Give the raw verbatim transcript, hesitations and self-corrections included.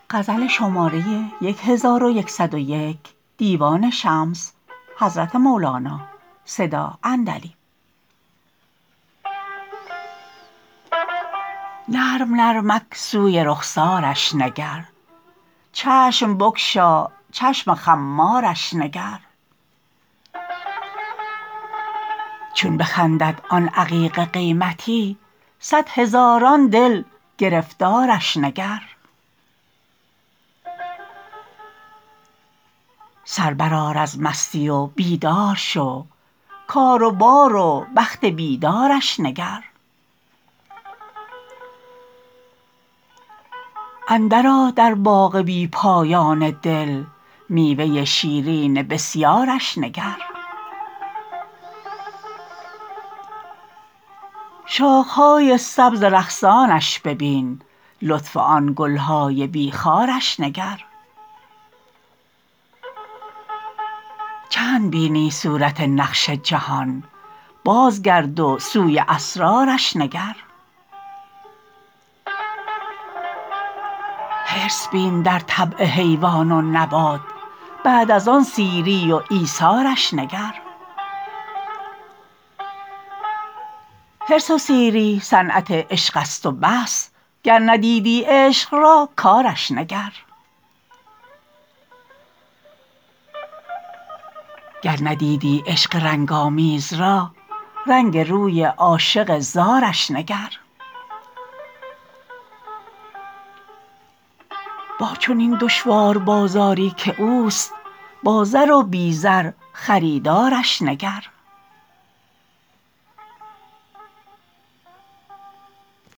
نرم نرمک سوی رخسارش نگر، چشم بگشا چشم خمارش نگر. چون بخندد آن عقیق قیمتی، صد هزاران دل گرفتارش نگر. سر برآر از مستی و بیدار شو، کار و بار و بخت بیدارش نگر. اندرآ در باغ بی پایان دل، میوه شیرین بسیارش نگر. شاخه های سبز رقصانش ببین، لطف آن گل های بی خارش نگر. چند بینی صورت نقش جهان، بازگرد و سوی اسرارش نگر. حرص بین در طبع حیوان و نبات، بعد از آن سیری و ایثارش نگر. حرص و سیری صنعت عشق است و بس، گر ندیدی عشق را کارش نگر. گر ندیدی عشق رنگ آمیز را، رنگ روی عاشق زارش نگر. با چنین دشوار بازاری که اوست، با زر و بی زر خریدارش نگر.